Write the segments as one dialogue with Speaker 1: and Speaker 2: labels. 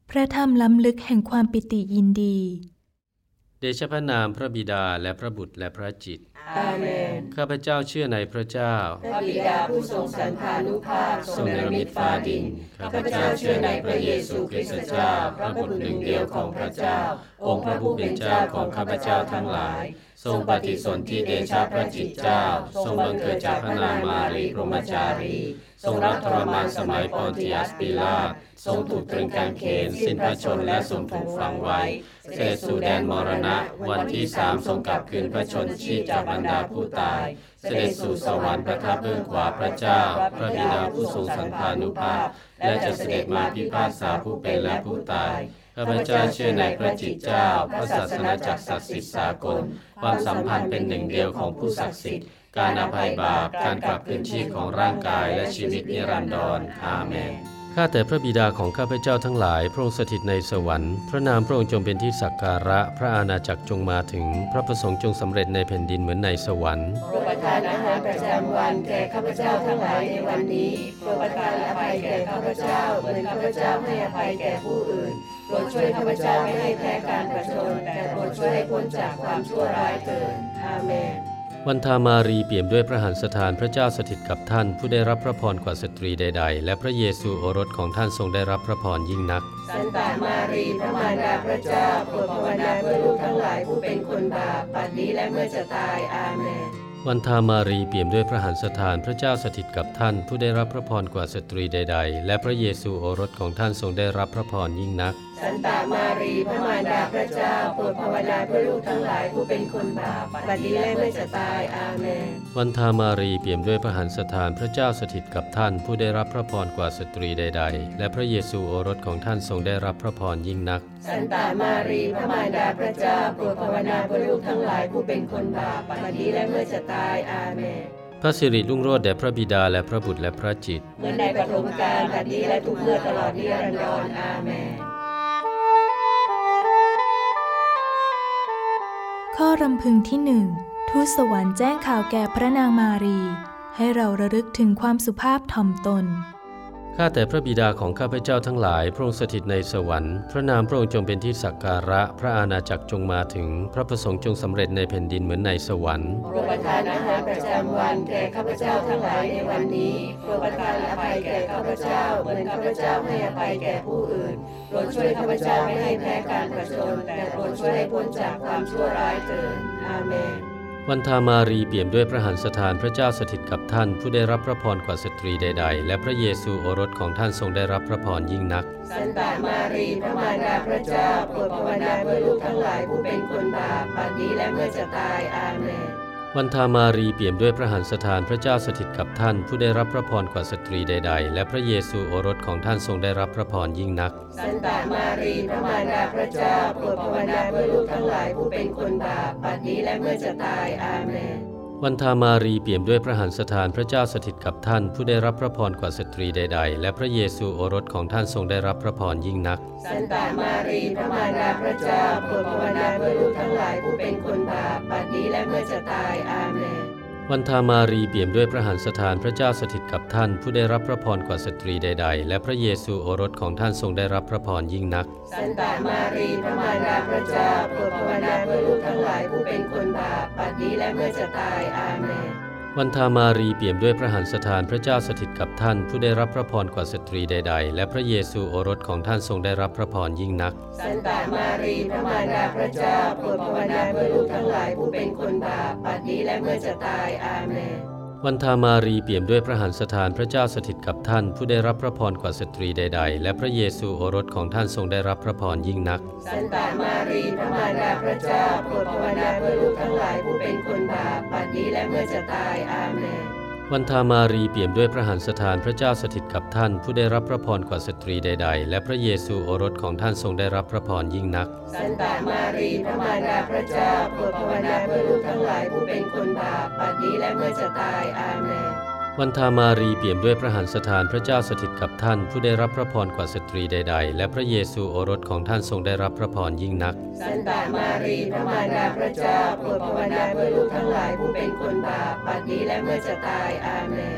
Speaker 1: พระธรรมล้ำลึกแห่งความปิติยินดี
Speaker 2: เดชะพระนามพระบิดาและพระบุตรและพระจิต
Speaker 3: อาเมน
Speaker 2: ข้าพเจ้าเชื่อในพระเจ้า
Speaker 3: พระบิดาผู้ทรงสันทานุภาพทรงเนรมิตฟ้าดินข้าพเจ้าเชื่อในพระเยซูคริสต์เจ้าพระบุตรหนึ่งเดียวของพระเจ้าองค์พระผู้เป็นเจ้าของข้าพเจ้าทั้งหลายทรงปฏิสนธิเดชะพระจิตเจ้าทรงบังเกิดจากพระนางมารีพรหมจารีทรงรับทรมานสมัยปอนติอัสปิลาตทรงถูกตรึงกางเขนสิ้นพระชนม์และทรงถูกฝังไว้เสด็จสู่แดนมรณะวันที่3ทรงกลับคืนพระชนชีพจากบรรดาผู้ตายเสด็จสู่สวรรค์ประทับเบื้องขวาพระเจ้าพระบิดาผู้ทรงสันทานุภาพและจะเสด็จมาพิพากษาผู้เป็นและผู้ตายข้าพเจ้าเชื่อในพระจิตเจ้าพระศาสนาจักรศักดิ์สิทธิ์สากลความสัมพันธ์เป็นหนึ่งเดียวของผู้ศักดิ์สิทธิ์การอภัยบาปการกลับคืนชีพของร่างกายและชีวิตนิรันดรอาเมน
Speaker 2: ข้าแต่พระบิดาของข้าพเจ้าทั้งหลายพระองค์สถิตในสวรรค์พระนามพระองค์จงเป็นที่สักการะพระอาณาจักรจงมาถึงพระประสงค์จงสำเร็จในแผ่นดินเหมือนในสวรรค์
Speaker 3: โปรดประทานอาหารประจำวันแก่ข้าพเจ้าทั้งหลายในวันนี้โปรดประทานอภัยแก่ข้าพเจ้าเหมือนข้าพเจ้าให้อภัยแก่ผู้อื่นโปรดช่วยข้าพเจ้าไม่ให้แพ้การผจญแต่โปรดช่วยให้พ้นจากความชั่วร้ายเถิดอาเมน
Speaker 2: วันธามารีเปี่ยมด้วยพระหันสถานพระเจ้าสถิตกับท่านผู้ได้รับพระพรกว่าสตรีใดๆและพระเยซูโอรสของท่านทรงได้รับพระพรยิ่งนัก
Speaker 3: สันตามารีพระมารดาพระเจ้าโปรดภาวนาเพื่อลูกทั้งหลายผู้เป็นคนบาปบัดนี้และเมื่อจะตายอาเมน
Speaker 2: วันธามารีเปี่ยมด้วยพระหันสถานพระเจ้าสถิตกับท่านผู้ได้รับพระพรกว่าสตรีใดๆและพระเยซูโอรสของท่านทรงได้รับพระพรยิ่งนัก
Speaker 3: สันตามารีพระมารดาพระเจ้าโปรดภาวนาเพื่อลูกทั้งหลายผู้เป็นคนบาปบัดนี้และเมื่อจะตายอาเมน
Speaker 2: วันธามารีเปี่ยมด้วยพระหันสถานพระเจ้าสถิตกับท่านผู้ได้รับพระพรกว่าสตรีใดๆและพระเยซูโอรสของท่านทรงได้รับพระพรยิ่งนัก
Speaker 3: สันตามารีพระมารดาพระเจ้าโปรดภาวนาเพื่อลูกทั้งหลายผู้เป็นคนบาปบัดนี้และเมื่อจะตายอาเมน
Speaker 2: พระสิริรุ่งโรจน์แด่พระบิดาและพระบุตรและพระจิต
Speaker 3: เหมือนในปฐมกาลบัดนี้และทุกเมื่อตลอดนิรันดรอาเมน
Speaker 1: ข้อรำพึงที่1ทูตสวรรค์แจ้งข่าวแก่พระนางมารีให้เราระลึกถึงความสุภาพถ่อมตน
Speaker 2: ข้าแต่พระบิดาของข้าพเจ้าทั้งหลายพระองค์สถิตในสวรรค์พระนามพระองค์จงเป็นที่สักการะพระอาณาจักรจงมาถึงพระประสงค์จงสำเร็จในแผ่นดินเหมือนในสวรรค์
Speaker 3: โปรดประทานอาหารประจำวันแก่ข้าพเจ้าทั้งหลายในวันนี้โปรดประทานอภัยแก่ข้าพเจ้าเหมือนข้าพเจ้าให้อภัยแก่ผู้อื่นโปรดช่วยข้าพเจ้าไม่ให้แพ้การผจญแต่โปรดช่วยให้พ้นจากความชั่วร้ายเถิดอาเมน
Speaker 2: วันธามารีเปี่ยมด้วยพระหันสถานพระเจ้าสถิตกับท่านผู้ได้รับพระพรกว่าสตรีใดๆและพระเยซูโอรสของท่านทรงได้รับพระพรยิ่งนัก
Speaker 3: สันตามารีพระมารดาพระเจ้าโปรดภาวนาเพื่อลูกทั้งหลายผู้เป็นคนบาปบัดนี้และเมื่อจะตายอาเมน
Speaker 2: วันธามารีเปี่ยมด้วยพระหันสถานพระเจ้าสถิตกับท่านผู้ได้รับพระพรกว่าสตรีใดๆและพระเยซูโอรสของท่านทรงได้รับพระพรยิ่งนัก
Speaker 3: สันตามารีพระมารดาพระเจ้าโปรดภาวนาเพื่อลูกทั้งหลายผู้เป็นคนบาปบัดนี้และเมื่อจะตายอาเมน
Speaker 2: วันธามารีเปี่ยมด้วยพระหันสถานพระเจ้าสถิตกับท่านผู้ได้รับพระพรกว่าสตรีใดๆและพระเยซูโอรสของท่านทรงได้รับพระพรยิ่งนัก
Speaker 3: สันตามารีพระมารดาพระเจ้าโปรดภาวนาเพื่อลูกทั้งหลายผู้เป็นคนบาปบัดนี้และเมื่อจะตายอาเมน
Speaker 2: วันธามารีเปี่ยมด้วยพระหันสถานพระเจ้าสถิตกับท่านผู้ได้รับพระพรกว่าสตรีใดๆและพระเยซูโอรสของท่านทรงได้รับพระพรยิ่งนัก
Speaker 3: สันตามารีพระมารดาพระเจ้าโปรดภาวนาเพื่อลูกทั้งหลายผู้เป็นคนบาปบัดนี้และเมื่อจะตายอาเมน
Speaker 2: วันธามารีเปี่ยมด้วยพระหันสถานพระเจ้าสถิตกับท่านผู้ได้รับพระพรกว่าสตรีใดๆและพระเยซูโอรสของท่านทรงได้รับพระพรยิ่งนัก
Speaker 3: สันตามารีพระมารดาพระเจ้าโปรดภาวนาเพื่อลูกทั้งหลายผู้เป็นคนบาปบัดนี้และเมื่อจะตายอาเมน
Speaker 2: วันธามารีเปี่ยมด้วยพระหันสถานพระเจ้าสถิตกับท่านผู้ได้รับพระพรกว่าสตรีใดๆและพระเยซูโอรสของท่านทรงได้รับพระพรยิ่งนัก
Speaker 3: สันตามารีพระมารดาพระเจ้าโปรดภาวนาเพื่อลูกทั้งหลายผู้เป็นคนบาปบัดนี้และเมื่อจะตายอาเมน
Speaker 2: วันธามารีเปี่ยมด้วยพระหันสถานพระเจ้าสถิตกับท่านผู้ได้รับพระพรกว่าสตรีใดๆและพระเยซูโอรสของท่านทรงได้รับพระพรยิ่งนัก
Speaker 3: สันตามารีพระมารดาพระเจ้าโปรดภาวนาเพื่อลูกทั้งหลายผู้เป็นคนบาปบัดนี้และเมื่อจะตายอาเมน
Speaker 2: วันธามารีเปี่ยมด้วยพระหันสถานพระเจ้าสถิตกับท่านผู้ได้รับพระพรกว่าสตรีใดๆและพระเยซูโอรสของท่านทรงได้รับพระพรยิ่งนัก
Speaker 3: สันตามารีพระมารดาพระเจ้าโปรดภาวนาเพื่อลูกทั้งหลายผู้เป็นคนบาปบัดนี้และเมื่อจะตายอาเมน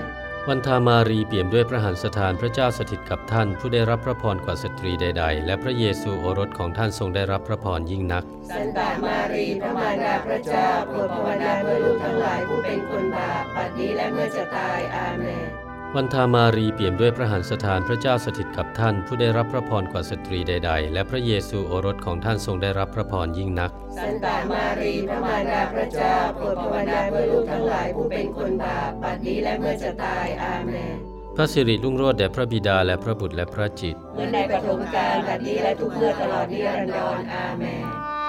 Speaker 2: วันธามารีเปี่ยมด้วยพระหัตถ์สถานพระเจ้าสถิตกับท่านผู้ได้รับพระพรกว่าสตรีใดๆและพระเยซูโอรสของท่านทรงได้รับพระพรยิ่งนัก
Speaker 3: สันตามารีพระมารดาพระเจ้าโปรดภาวนาเพื่อลูกทั้งหลายผู้เป็นคนบาปบัดนี้และเมื่อจะตายอาเมน
Speaker 2: วันธามารีเปี่ยมด้วยพระหัตถ์สถานพระเจ้าสถิตกับท่านผู้ได้รับพระพรกว่าสตรีใดๆและพระเยซูโอรสของท่านทรงได้รับพระพรยิ่งนัก
Speaker 3: สันตามารีพระมารดาพระเจ้าโปรดภาวนาเพื่อลูกทั้งหลายผู้เป็นคนบาปบัดนี้และเมื่อจะตายอาเมน
Speaker 2: พระสิริรุ่งโรจน์แด่พระบิดาและพระบุตรและพระจิต
Speaker 3: เหมือนในปฐมกาลบัดนี้และทุกเมื่อตลอดนิรันดรอาเมน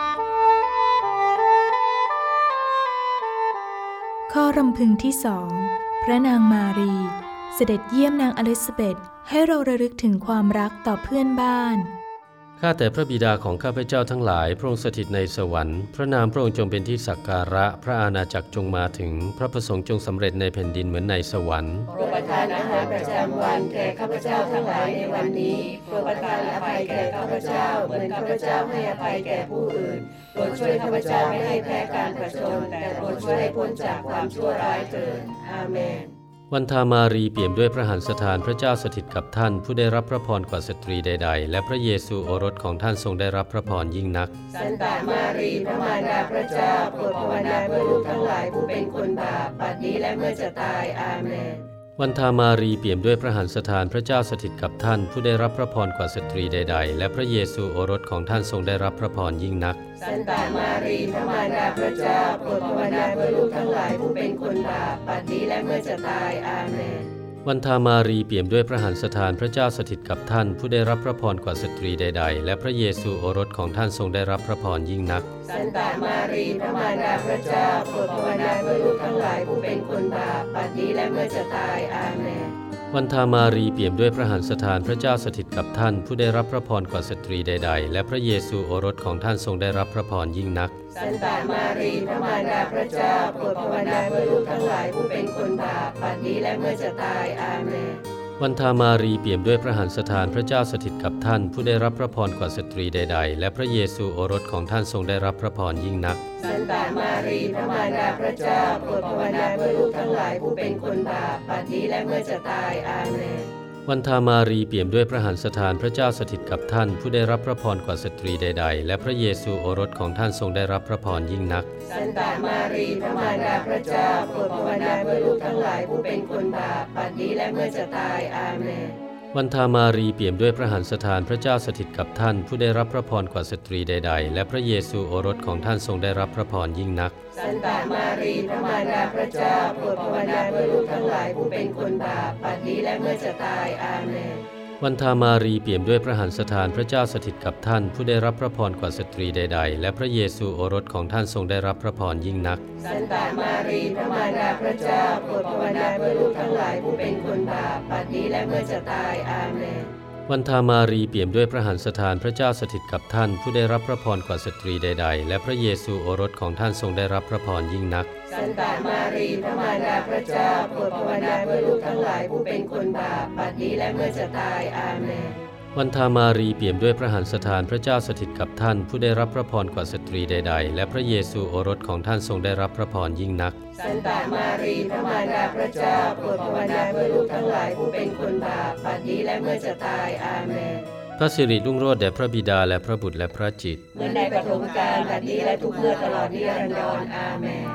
Speaker 1: ข้อรำพึงที่สองพระนางมารีเสด็จเยี่ยมนางอลิซาเบธให้เราระลึกถึงความรักต่อเพื่อนบ้าน
Speaker 2: ข้าแต่พระบิดาของข้าพเจ้าทั้งหลายพระองค์สถิตในสวรรค์พระนามพระองค์จงเป็นที่สักการะพระอาณาจักรจงมาถึงพระประสงค์จงสำเร็จในแผ่นดินเหมือนในสวรรค์
Speaker 3: โปรดประทานอาหารประจำวันแก่ข้าพเจ้าทั้งหลายในวันนี้โปรดประทานอภัยแก่ข้าพเจ้าเหมือนข้าพเจ้าให้อภัยแก่ผู้อื่นโปรดช่วยข้าพเจ้าไม่ให้แพ้การผจญแต่โปรดช่วยให้พ้นจากความชั่วร้ายเถิดอาเมน
Speaker 2: วันธามารีเปี่ยมด้วยพระหัตถ์สถานพระเจ้าสถิตกับท่านผู้ได้รับพระพรกว่าสตรีใดๆและพระเยซูโอรสของท่านทรงได้รับพระพรยิ่งนัก
Speaker 3: สันตามารีพระมารดาพระเจ้าโปรดภาวนาเพื่อลูกทั้งหลายผู้เป็นคนบาปบัดนี้และเมื่อจะตายอาเมน
Speaker 2: วันธามารีเปี่ยมด้วยพระหัตถ์สถานพระเจ้าสถิตกับท่านผู้ได้รับพระพรกว่าสตรีใดๆและพระเยซูโอรสของท่านทรงได้รับพระพรยิ่งนัก
Speaker 3: สันตามารีพระมารดาพระเจ้าโปรดภาวนาเพื่อลูกทั้งหลายผู้เป็นคนบาปบัดนี้และเมื่อจะตายอาเมน
Speaker 2: วันธามารีเปี่ยมด้วยพระหัตถ์สถานพระเจ้าสถิตกับท่านผู้ได้รับพระพรกว่าสตรีใดๆและพระเยซูโอรสของท่านทรงได้รับพระพรยิ่งนัก
Speaker 3: สันตามารีพระมารดาพระเจ้าโปรดภาวนาเพื่อลูกทั้งหลายผู้เป็นคนบาปบัดนี้และเมื่อจะตายอาเมน
Speaker 2: วันธามารีเปี่ยมด้วยพระหัตถ์สถานพระเจ้าสถิตกับท่านผู้ได้รับพระพรกว่าสตรีใดๆและพระเยซูโอรสของท่านทรงได้รับพระพรยิ่งนัก
Speaker 3: สันตามารีพระมารดาพระเจ้าโปรดภาวนาเพื่อลูกทั้งหลายผู้เป็นคนบาปบัดนี้และเมื่อจะตายอาเมน
Speaker 2: วันธามารีเปี่ยมด้วยพระหัตถ์สถานพระเจ้าสถิตกับท่านผู้ได้รับพระพรกว่าสตรีใดๆและพระเยซูโอรสของท่านทรงได้รับพระพรยิ่งนัก
Speaker 3: สันตามารีพระมารดาพระเจ้าโปรดภาวนาเพื่อลูกทั้งหลายผู้เป็นคนบาปบัดนี้และเมื่อจะตายอาเมน
Speaker 2: วันธามารีเปี่ยมด้วยพระหัตถ์สถานพระเจ้าสถิตกับท่านผู้ได้รับพระพรกว่าสตรีใดๆและพระเยซูโอรสของท่านทรงได้รับพระพรยิ่งนัก
Speaker 3: สันตามารีพระมารดาพระเจ้าโปรดภาวนาเพื่อลูกทั้งหลายผู้เป็นคนบาปบัดนี้และเมื่อจะตายอาเมน
Speaker 2: วันธามารีเปี่ยมด้วยพระหัตถ์สถานพระเจ้าสถิตกับท่านผู้ได้รับพระพรกว่าสตรีใดๆและพระเยซูโอรสของท่านทรงได้รับพระพรยิ่งนัก
Speaker 3: สันตามารีพระมารดาพระเจ้าโปรดภาวนาเพื่อลูกทั้งหลายผู้เป็นคนบาปบัดนี้และเมื่อจะตายอาเมน
Speaker 2: วันธามารีเปี่ยมด้วยพระหัตถ์สถานพระเจ้าสถิตกับท่านผู้ได้รับพระพรกว่าสตรีใดๆและพระเยซูโอรสของท่านทรงได้รับพระพรยิ่งนัก
Speaker 3: สันตามารีพระมารดาพระเจ้าโปรดภาวนาเพื่อลูกทั้งหลายผู้เป็นคนบาปบัดนี้และเมื่อจะตายอาเมน
Speaker 2: วันธามารีเปี่ยมด้วยพระหัตถ์สถานพระเจ้าสถิตกับท่านผู้ได้รับพระพรกว่าสตรีใดๆและพระเยซูโอรสของท่านทรงได้รับพระพรยิ่งนัก
Speaker 3: สันตามารีพระมารดาพระเจ้าโปรดภาวนาเพื่อลูกทั้งหลายผู้เป็นคนบาปบัดนี้และเมื่อจะตายอาเมน
Speaker 2: วันธามารีเปี่ยมด้วยพระหัตถ์สถานพระเจ้าสถิตกับท่านผู้ได้รับพระพรกว่าสตรีใดๆและพระเยซูโอรสของท่านทรงได้รับพระพรยิ่งนัก
Speaker 3: สันตามารีพระมารดาพระเจ้าโปรดภาวนาเพื่อลูกทั้งหลายผู้เป็นคนบาปบัดนี้และเมื่อจะตายอาเมน
Speaker 2: พระสิริรุ่งโรจน์แด่พระบิดาและพระบุตรและพระจิต
Speaker 3: เหมือนในปฐมกาลบัดนี้และทุกเมื่อตลอดนิรันดรอาเมน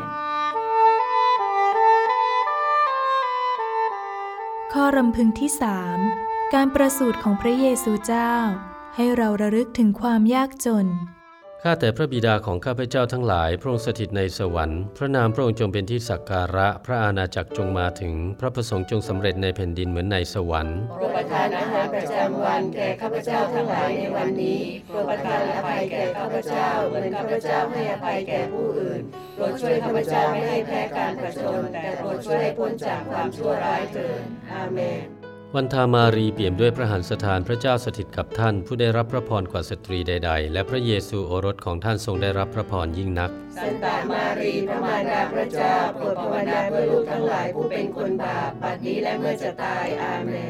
Speaker 1: ข้อรำพึงที่สามการประสูติของพระเยซูเจ้าให้เราระลึกถึงความยากจน
Speaker 2: ข้าแต่พระบิดาของข้าพเจ้าทั้งหลายพระองค์สถิตในสวรรค์พระนามพระองค์จงเป็นที่สักการะพระอาณาจักรจงมาถึงพระประสงค์จงสำเร็จในแผ่นดินเหมือนในสวรรค์
Speaker 3: โปรดประทานอาหารประจำวันแก่ข้าพเจ้าทั้งหลายในวันนี้โปรดประทานอภัยแก่ข้าพเจ้าเหมือนข้าพเจ้าให้อภัยแก่ผู้อื่นโปรดช่วยข้าพเจ้าไม่ให้แพ้การผจญแต่โปรดช่วยให้พ้นจากความชั่วร้ายเถิดอาเมน
Speaker 2: วันธามารีเปี่ยมด้วยพระหัตถ์สถานพระเจ้าสถิตกับท่านผู้ได้รับพระพรกว่าสตรีใดๆและพระเยซูโอรสของท่านทรงได้รับพระพรยิ่งนัก
Speaker 3: สันตามารีพระมารดาพระเจ้าโปรดภาวนาเพื่อลูกทั้งหลายผู้เป็นคนบาปบัดนี้และเมื่อจะตายอาเมน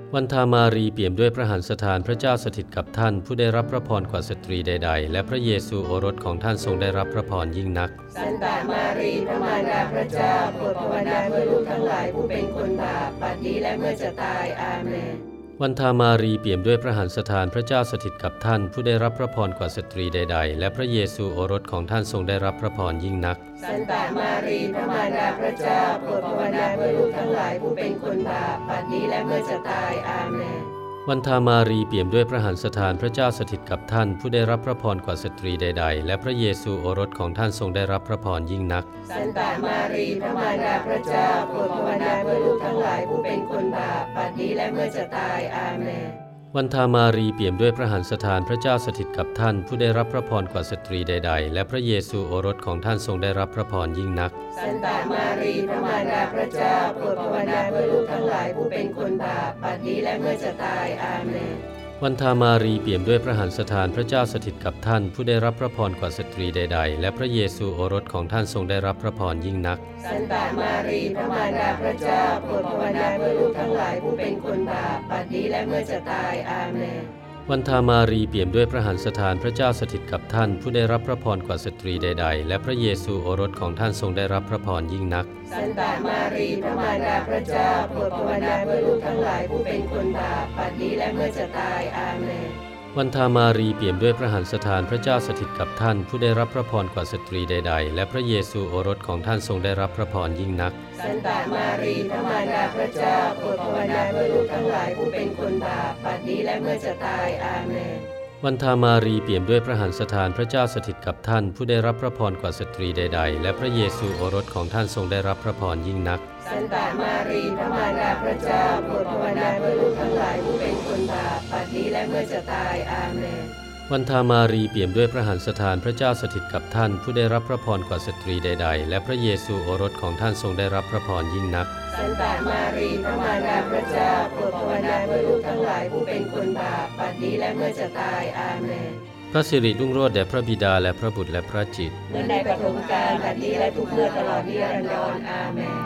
Speaker 2: วันธามารีเปี่ยมด้วยพระหัตถ์สถานพระเจ้าสถิตกับท่านผู้ได้รับพระพรกว่าสตรีใดๆและพระเยซูโอรสของท่านทรงได้รับพระพรยิ่งนัก
Speaker 3: สันตามารีพระมารดาพระเจ้าโปรดภาวนาเพื่อลูกทั้งหลายผู้เป็นคนบาปบัดนี้และเมื่อจะตายอาเมน
Speaker 2: วันธามารีเปี่ยมด้วยพระหัตถ์สถานพระเจ้าสถิตกับท่านผู้ได้รับพระพรกว่าสตรีใดๆและพระเยซูโอรสของท่านทรงได้รับพระพรยิ่งนัก
Speaker 3: สันตามารีพระมารดาพระเจ้าโปรดภาวนาเพื่อลูกทั้งหลายผู้เป็นคนบาปบัดนี้และเมื่อจะตายอาเมน
Speaker 2: วันธามารีเปี่ยมด้วยพระหัตถ์สถานพระเจ้าสถิตกับท่านผู้ได้รับพระพรกว่าสตรีใดๆและพระเยซูโอรสของท่านทรงได้รับพระพรยิ่งนัก
Speaker 3: สันตามารีพระมารดาพระเจ้าโปรดภาวนาเพื่อลูกทั้งหลายผู้เป็นคนบาปบัดนี้และเมื่อจะตายอาเมน
Speaker 2: วันธามารีเปี่ยมด้วยพระหัตถ์สถานพระเจ้าสถิตกับท่านผู้ได้รับพระพรกว่าสตรีใดๆและพระเยซูโอรสของท่านทรงได้รับพระพรยิ่งนัก
Speaker 3: สันตามารีพระมารดาพระเจ้าโปรดภาวนาเพื่อลูกทั้งหลายผู้เป็นคนบาปบัดนี้และเมื่อจะตายอาเมน
Speaker 2: วันธามารีเปี่ยมด้วยพระหัตถ์สถานพระเจ้าสถิตกับท่านผู้ได้รับพระพรกว่าสตรีใดๆและพระเยซูโอรสของท่านทรงได้รับพระพรยิ่งนัก
Speaker 3: สันตามารีพระมารดาพระเจ้าโปรดภาวนาเพื่อลูกทั้งหลายผู้เป็นคนบาปบัดนี้และเมื่อจะตายอาเมน
Speaker 2: วันธามารีเปี่ยมด้วยพระหัตถ์สถานพระเจ้าสถิตกับท่านผู้ได้รับพระพรกว่าสตรีใดๆและพระเยซูโอรสของท่านทรงได้รับพระพรยิ่งนัก
Speaker 3: สันตามารีพระมารดาพระเจ้าโปรดภาวนาเพื่อลูกทั้งหลายผู้เป็นคนบาปบัดนี้และเมื่อจะตายอาเมน
Speaker 2: วันธามารีเปี่ยมด้วยพระหัตถ์สถานพระเจ้าสถิตกับท่านผู้ได้รับพระพรกว่าสตรีใดๆและพระเยซูโอรสของท่านทรงได้รับพระพรยิ่งนัก
Speaker 3: สันตามารีพระมารดาพระเจ้าโปรดภาวนาเพื่อลูกทั้งหลายผู้เป็นคนบาปบัดนี้และเมื่อจะตายอาเมน
Speaker 2: วันธามารีเปี่ยมด้วยพระหัตถ์สถานพระเจ้าสถิตกับท่านผู้ได้รับพระพรกว่าสตรีใดๆและพระเยซูโอรสของท่านทรงได้รับพระพรยิ่งนัก
Speaker 3: สันตามารีพระมารดาพระเจ้าโปรดภาวนาเพื่อลูกทั้งหลายผู้เป็นคนบาปบัดนี้และเมื่อจะตายอาเมน
Speaker 2: วันธามารีเปี่ยมด้วยพระหัตถ์สถานพระเจ้าสถิตกับท่านผู้ได้รับพระพรกว่าสตรีใดๆและพระเยซูโอรสของท่านทรงได้รับพระพรยิ่งนัก
Speaker 3: สันตามารีพระมารดาพระเจ้าโปรดภาวนาเพื่อลูกทั้งหลายผู้เป็นคนบาปบัดนี้และเมื่อจะตายอาเมน
Speaker 2: พระสิริรุ่งโรจน์แด่พระบิดาและพระบุตรและพระจิต
Speaker 3: เหมือนในปฐมกาลบัดนี้และทุกเมื่อตลอดนิรันดรอาเมน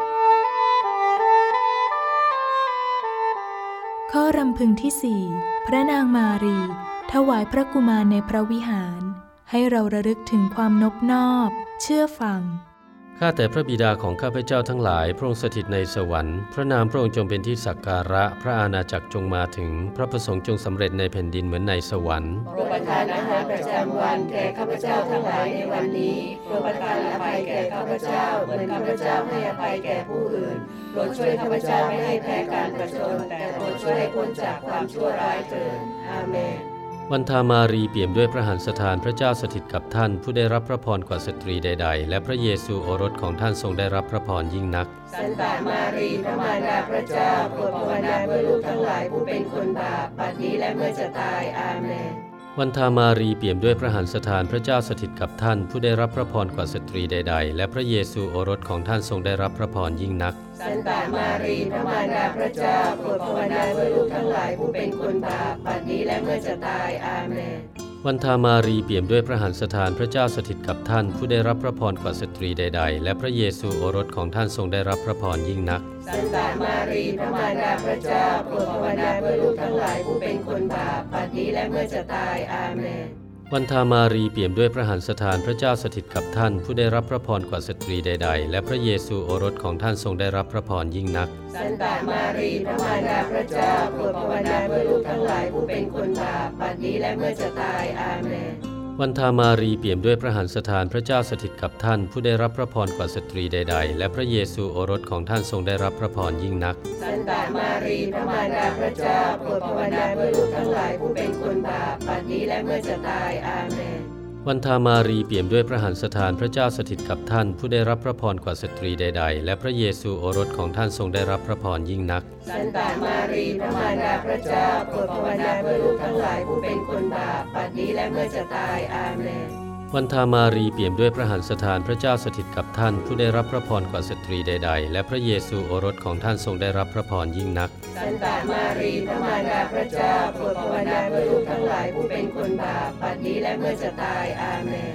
Speaker 1: ข้อรำพึงที่ 4 พระนางมารีถวายพระกุมารในพระวิหารให้เราระลึกถึงความนบนอบเชื่อฟัง
Speaker 2: ข้าแต่พระบิดาของข้าพเจ้าทั้งหลายพระองค์สถิตในสวรรค์พระนามพระองค์จงเป็นที่สักการะพระอาณาจักรจงมาถึงพระประสงค์จงสำเร็จในแผ่นดินเหมือนในสวรรค์
Speaker 3: โปรดประทานอาหารประจำวันแก่ข้าพเจ้าทั้งหลายในวันนี้โปรดประทานอภัยแก่ข้าพเจ้าเหมือนข้าพเจ้าให้อภัยแก่ผู้อื่นโปรดช่วยข้าพเจ้าไม่ให้แพ้การประชนแต่โปรดช่วยให้พ้นจากความชั่วร้ายเถิดอาเมน
Speaker 2: วันธามารีเปี่ยมด้วยพระหัตถ์สถานพระเจ้าสถิตกับท่านผู้ได้รับพระพรกว่าสตรีใดๆและพระเยซูโอรสของท่านทรงได้รับพระพรยิ่งนัก
Speaker 3: สันตามารีพระมารดาพระเจ้าโปรดภาวนาเพื่อลูกทั้งหลายผู้เป็นคนบาปบัดนี้และเมื่อจะตายอาเมน
Speaker 2: วันธามารีเปี่ยมด้วยพระหัตถ์สถานพระเจ้าสถิตกับท่านผู้ได้รับพระพรกว่าสตรีใดๆและพระเยซูโอรสของท่านทรงได้รับพระพรยิ่งนัก
Speaker 3: สันตามารีพระมารดาพระเจ้าโปรดภาวนาเพื่อลูกทั้งหลายผู้เป็นคนบาปบัดนี้และเมื่อจะตายอาเมน
Speaker 2: วันธามารีเปี่ยมด้วยพระหัตถ์สถานพระเจ้าสถิตกับท่านผู้ได้รับพระพรกว่าสตรีใดๆและพระเยซูโอรสของท่านทรงได้รับพระพรยิ่งนัก
Speaker 3: สันตามารีพระมารดาพระเจ้าโปรดภาวนาเพื่อลูกทั้งหลายผู้เป็นคนบาปบัดนี้และเมื่อจะตายอาเมน
Speaker 2: วันธามารีเปี่ยมด้วยพระหัตถ์สถานพระเจ้าสถิตกับท่านผู้ได้รับพระพรกว่าสตรีใดๆและพระเยซูโอรสของท่านทรงได้รับพระพรยิ่งนัก
Speaker 3: สันตามารีพระมารดาพระเจ้าโปรดภาวนาเพื่อลูกทั้งหลายผู้เป็นคนบาปบัดนี้และเมื่อจะตายอาเมน
Speaker 2: วันธามารีเปี่ยมด้วยพระหัตถ์สถานพระเจ้าสถิตกับท่านผู้ได้รับพระพรกว่าสตรีใดๆและพระเยซูโอรสของท่านทรงได้รับพระพรยิ่งนัก
Speaker 3: สันตามารีพระมารดาพระเจ้าโปรดภาวนาเพื่อลูกทั้งหลายผู้เป็นคนบาปบัดนี้และเมื่อจะตายอาเมน
Speaker 2: วันธามารีเปี่ยมด้วยพระหัตถ์สถานพระเจ้าสถิตกับท่านผู้ได้รับพระพรกว่าสตรีใดๆและพระเยซูโอรสของท่านทรงได้รับพระพรยิ่งนัก
Speaker 3: สันตามารีพระมารดาพระเจ้าโปรดภาวนาเพื่อลูกทั้งหลายผู้เป็นคนบาปบัดนี้และเมื่อจะตายอาเมน
Speaker 2: วันธามารีเปี่ยมด้วยพระหัตถ์สถานพระเจ้าสถิตกับท่านผู้ได้รับพระพรกว่าสตรีใดๆและพระเยซูโอรสของท่านทรงได้รับพระพรยิ่งนัก
Speaker 3: สันตามารีพระมารดาพระเจ้าโปรดภาวนาเพื่อลูกทั้งหลายผู้เป็นคนบาปบัดนี้และเมื่อจะตายอาเมน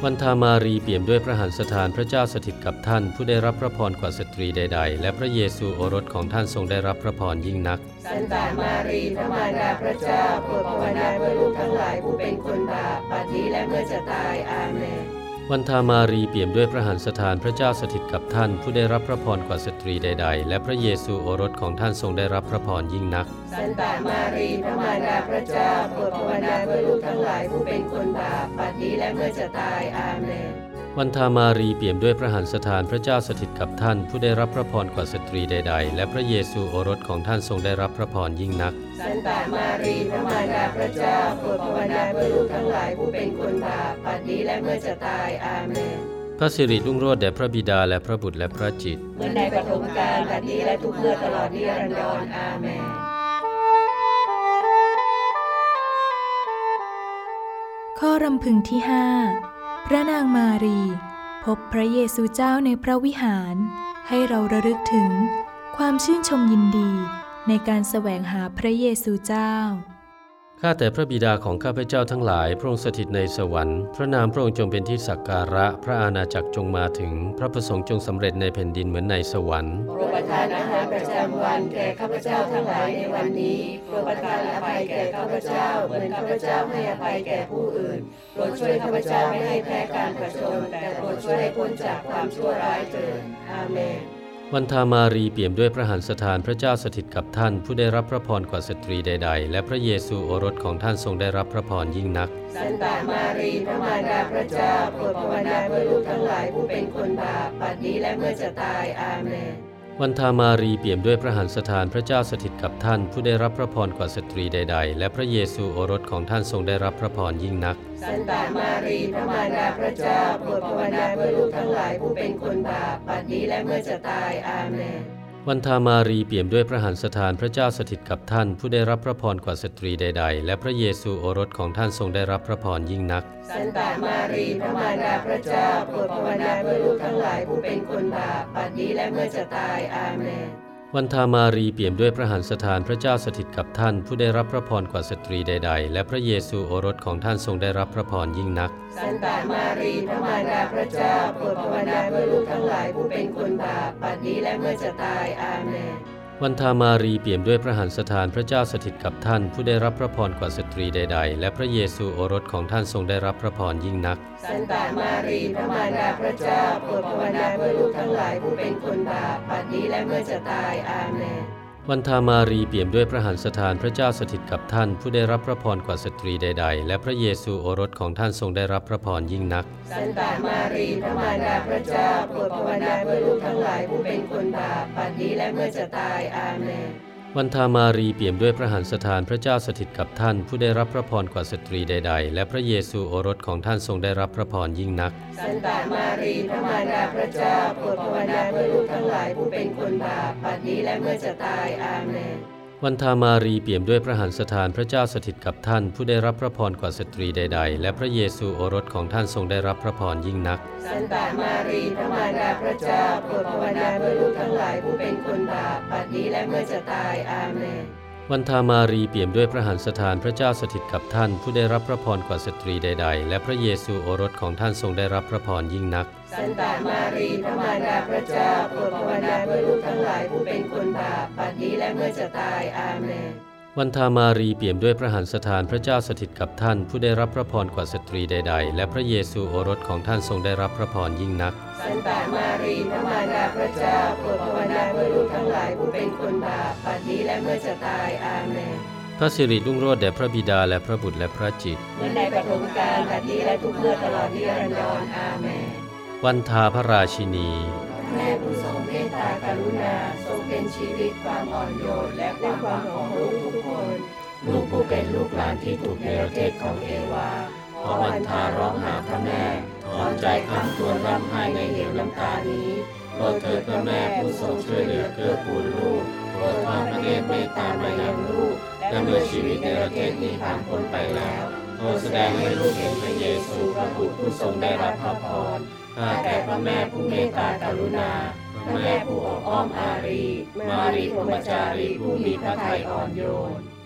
Speaker 2: วันธามารีเปี่ยมด้วยพระหัตถ์สถานพระเจ้าสถิตกับท่านผู้ได้รับพระพรกว่าสตรีใดๆและพระเยซูโอรสของท่านทรงได้รับพระพรยิ่งนัก
Speaker 3: สันตามารีพระมารดาพระเจ้าโปรดภาวนาเพื่อลูกทั้งหลายผู้เป็นคนบาปบัดนี้และเมื่อจะตายอาเมน
Speaker 2: วันธามารีเปี่ยมด้วยพระหัตถ์สถานพระเจ้าสถิตกับท่านผู้ได้รับพระพรกว่าสตรีใดๆและพระเยซูโอรสของท่านทรงได้รับพระพรยิ่งนัก
Speaker 3: สันตามารีพระมารดาพระเจ้าโปรดภาวนาเพื่อลูกทั้งหลายผู้เป็นคนบาปบัดนี้และเมื่อจะตายอาเมน
Speaker 2: วันธามารีเปี่ยมด้วยพระหัตถ์สถานพระเจ้าสถิตกับท่านผู้ได้รับพระพรกว่าสตรีใดๆและพระเยซูโอรสของท่านทรงได้รับพระพรยิ่งนัก
Speaker 3: สันตามารีพระมารดาพระเจ้าโปรดภาวนาเพื่อลูกทั้งหลายผู้เป็นคนบาปบัดนี้และเมื่อจะตายอาเมน
Speaker 2: พระสิริรุ่งโรจน์แด่พระบิดาและพระบุตรและพระจิต
Speaker 3: เหมือนในปฐมกาลบัดนี้และทุกเมื่อตลอดนิรันดรอาเมน
Speaker 1: ข้อรำพึงที่5พระนางมารีพบพระเยซูเจ้าในพระวิหารให้เราระลึกถึงความชื่นชมยินดีในการแสวงหาพระเยซูเจ้า
Speaker 2: ข้าแต่พระบิดาของข้าพเจ้าทั้งหลายพระองค์สถิตในสวรรค์พระนามพระองค์จงเป็นที่สักการะพระอาณาจักรจงมาถึงพระประสงค์จงสำเร็จในแผ่นดินเหมือนในสวรรค์
Speaker 3: โปรดประทานอาหารประจำวันแก่ข้าพเจ้าทั้งหลายในวันนี้โปรดประทานอภัยแก่ข้าพเจ้าเหมือนข้าพเจ้าให้อภัยแก่ผู้อื่นโปรดช่วยข้าพเจ้าไม่ให้แพ้การผจญแต่โปรดช่วยให้พ้นจากความชั่วร้ายเถิดอาเมน
Speaker 2: วันธามารีเปี่ยมด้วยพระหัตถ์สถานพระเจ้าสถิตกับท่านผู้ได้รับพระพรกว่าสตรีใดๆและพระเยซูโอรสของท่านทรงได้รับพระพรยิ่งนัก
Speaker 3: สันตามารีพระมารดาพระเจ้าโปรดภาวนาเพื่อลูกทั้งหลายผู้เป็นคนบาปบัดนี้และเมื่อจะตายอาเมน
Speaker 2: วันธามารีเปี่ยมด้วยพระหัตถ์สถานพระเจ้าสถิตกับท่านผู้ได้รับพระพรกว่าสตรีใดๆและพระเยซูโอรสของท่านทรงได้รับพระพรยิ่งนัก
Speaker 3: สันตามารีพระมารดาพระเจ้าโปรดภาวนาเพื่อลูกทั้งหลายผู้เป็นคนบาปบัดนี้และเมื่อจะตายอาเมน
Speaker 2: วันธามารีเปี่ยมด้วยพระหัตถ์สถานพระเจ้าสถิตกับท่านผู้ได้รับพระพรกว่าสตรีใดๆและพระเยซูโอรสของท่านทรงได้รับพระพรยิ่งนัก
Speaker 3: สันตามารีพระมารดาพระเจ้าโปรดภาวนาเพื่อลูกทั้งหลายผู้เป็นคนบาปบัดนี้และเมื่อจะตายอาเมน
Speaker 2: วันธามารีเปี่ยมด้วยพระหัตถ์สถานพระเจ้าสถิตกับท่านผู้ได้รับพระพรกว่าสตรีใดๆและพระเยซูโอรสของท่านทรงได้รับพระพรยิ่งนัก
Speaker 3: สันตามารีพระมารดาพระเจ้าโปรดภาวนาเพื่อลูกทั้งหลายผู้เป็นคนบาปบัดนี้และเมื่อจะตายอาเมน
Speaker 2: วันธามารีเปี่ยมด้วยพระหัตถ์สถานพระเจ้าสถิตกับท่านผู้ได้รับพระพรกว่าสตรีใดๆและพระเยซูโอรสของท่านทรงได้รับพระพรยิ่งนัก
Speaker 3: สันตามารีพระมารดาพระเจ้าโปรดภาวนาเพื่อลูกทั้งหลายผู้เป็นคนบาปบัดนี้และเมื่อจะตายอาเมน
Speaker 2: วันธามารีเปี่ยมด้วยพระหัตถ์สถานพระเจ้าสถิตกับท่านผู้ได้รับพระพรกว่าสตรีใดๆและพระเยซูโอรสของท่านทรงได้รับพระพรยิ่งนัก
Speaker 3: สันตามารีพระมารดาพระเจ้าโปรดภาวนาเพื่อลูกทั้งหลายผู้เป็นคนบาปบัดนี้และเมื่อจะตายอาเมน
Speaker 2: วันธามารีเปี่ยมด้วยพระหัตถ์สถานพระเจ้าสถิตกับท่านผู้ได้รับพระพรกว่าสตรีใดๆและพระเยซูโอรสของท่านทรงได้รับพระพรยิ่งนัก
Speaker 3: สันตามารีพระมารดาพระเจ้าโปรดภาวนาเพื่อลูกทั้งหลายผู้เป็นคนบาปบัดนี้และเมื่อจะตายอาเมน
Speaker 2: วันธามารีเปี่ยมด้วยพระหัตถ์สถานพระเจ้าสถิตกับท่านผู้ได้รับพระพรกว่าสตรีใดๆและพระเยซูโอรสของท่านทรงได้รับพระพรยิ่งนัก
Speaker 3: สันตามารีพระมารดาพระเจ้าโปรดภาวนาเพื่อลูกทั้งหลายผู้เป็นคนบาปบัดนี้และเมื่อจะตายอาเมน
Speaker 2: วันธามารีเปี่ยมด้วยพระหัตถ์สถานพระเจ้าสถิตกับท่านผู้ได้รับพระพรกว่าสตรีใดๆและพระเยซูโอรสของท่านทรงได้รับพระพรยิ่งนัก
Speaker 3: สันตามารีพระมารดาพระเจ้าโปรดภาวนาเพื่อลูกทั้งหลายผู้เป็นคนบาปบัดนี้และเมื่อจะตายอาเมน
Speaker 2: วันธามารีเปี่ยมด้วยพระหัตถ์สถานพระเจ้าสถิตกับท่านผู้ได้รับพระพรกว่าสตรีใดๆและพระเยซูโอรสของท่านทรงได้รับพระพรยิ่งนัก
Speaker 3: สันตามารีพระมารดาพระเจ้าโปรดภาวนาเพื่อลูกทั้งหลายผู้เป็นคนบาปบัดนี้และเมื่อจะตายอาเมน
Speaker 2: พระสิริรุ่งโรจน์แด่พระบิดาและพระบุตรและพระจิต
Speaker 3: เหมือนในปฐมกาลบัดนี้และทุกเมื่อตลอดนิรันดรอาเมน
Speaker 2: วันธาพระราชินี
Speaker 3: แม่ผู้ทรงเมตตากรุณาทรงเป็นชีวิตความอ่อนโยนและความหวังของลูกทุกคนลูกผู้เป็นลูกหลานที่ถูกในประเทศของเอวาพอวันธาร้องหาพระแม่ถอนใจคำตัวร่ำไห้ในเหวน้ำตานี้โปรดเถิดพระแม่ผู้ทรงช่วยเหลือเกื้อกูลลูกโปรดทอดพระเนตรเมตตามายังลูกและเมื่อชีวิตในประเทศนี้ผ่านพ้นไปแล้วโปรดแสดงให้ลูกเห็นพระเยซูพระบุตรผู้ทรงได้รับพระพรข้าแต่พระแม่ผู้เมตตากรุณาพระแม่ผู้อบอ้อมอารีมารีพรหมจารีผู้มีพระทัยอ่อนโยน